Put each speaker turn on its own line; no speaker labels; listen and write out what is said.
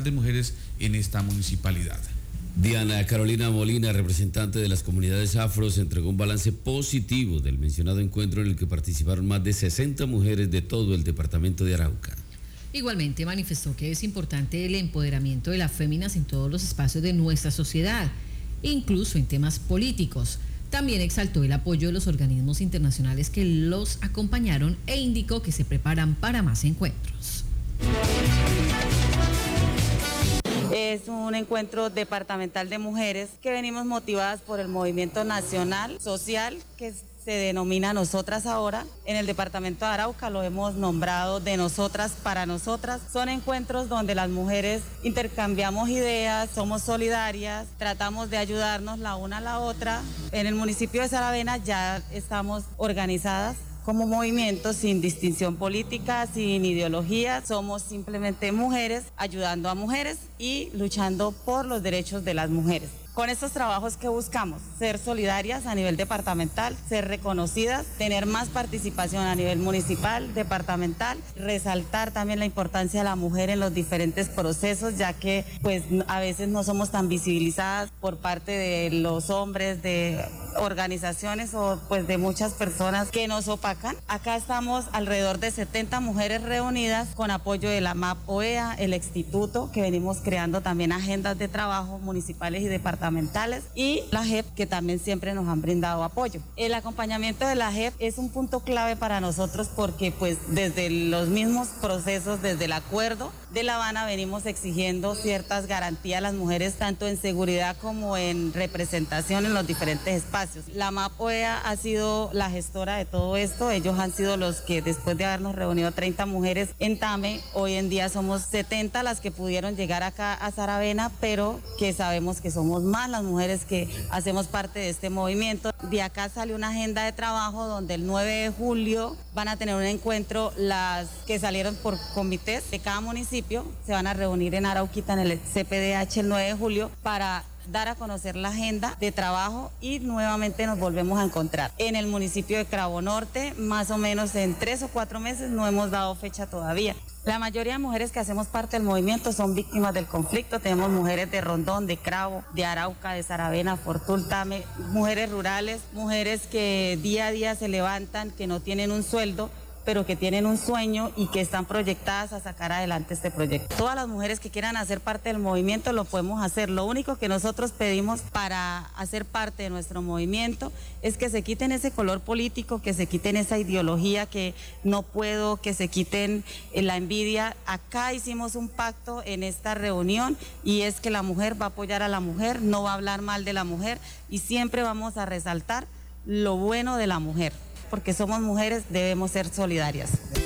de mujeres en esta municipalidad.
Diana Carolina Molina, representante de las comunidades afro, se entregó un balance positivo del mencionado encuentro en el que participaron más de 60 mujeres de todo el departamento de Arauca.
Igualmente manifestó que es importante el empoderamiento de las féminas en todos los espacios de nuestra sociedad, incluso en temas políticos. También exaltó el apoyo de los organismos internacionales que los acompañaron e indicó que se preparan para más encuentros.
Es un encuentro departamental de mujeres que venimos motivadas por el movimiento nacional social que se denomina Nosotras Ahora. En el departamento de Arauca lo hemos nombrado de nosotras para nosotras. Son encuentros donde las mujeres intercambiamos ideas, somos solidarias, tratamos de ayudarnos la una a la otra. En el municipio de Saravena ya estamos organizadas como movimiento sin distinción política, sin ideología, somos simplemente mujeres ayudando a mujeres y luchando por los derechos de las mujeres. Con estos trabajos que buscamos, ser solidarias a nivel departamental, ser reconocidas, tener más participación a nivel municipal, departamental, resaltar también la importancia de la mujer en los diferentes procesos, ya que pues a veces no somos tan visibilizadas por parte de los hombres, de organizaciones o pues de muchas personas que nos opacan. Acá estamos alrededor de 70 mujeres reunidas con apoyo de la MAP OEA, el instituto, que venimos creando también agendas de trabajo municipales y departamentales, y la JEP, que también siempre nos han brindado apoyo. El acompañamiento de la JEP es un punto clave para nosotros porque pues desde los mismos procesos, desde el acuerdo de La Habana venimos exigiendo ciertas garantías a las mujeres tanto en seguridad como en representación en los diferentes espacios. La MAP OEA ha sido la gestora de todo esto, ellos han sido los que después de habernos reunido 30 mujeres en Tame, hoy en día somos 70 las que pudieron llegar acá a Saravena, pero que sabemos que somos más las mujeres que hacemos parte de este movimiento. De acá sale una agenda de trabajo donde el 9 de julio van a tener un encuentro las que salieron por comités de cada municipio, se van a reunir en Arauquita en el CPDH el 9 de julio para dar a conocer la agenda de trabajo y nuevamente nos volvemos a encontrar en el municipio de Cravo Norte, más o menos en 3 o 4 meses, no hemos dado fecha todavía. La mayoría de mujeres que hacemos parte del movimiento son víctimas del conflicto, tenemos mujeres de Rondón, de Cravo, de Arauca, de Saravena, Fortul, Tame, mujeres rurales, mujeres que día a día se levantan, que no tienen un sueldo, pero que tienen un sueño y que están proyectadas a sacar adelante este proyecto. Todas las mujeres que quieran hacer parte del movimiento lo podemos hacer. Lo único que nosotros pedimos para hacer parte de nuestro movimiento es que se quiten ese color político, que se quiten esa ideología que no puedo, que se quiten la envidia. Acá hicimos un pacto en esta reunión y es que la mujer va a apoyar a la mujer, no va a hablar mal de la mujer y siempre vamos a resaltar lo bueno de la mujer. Porque somos mujeres, debemos ser solidarias.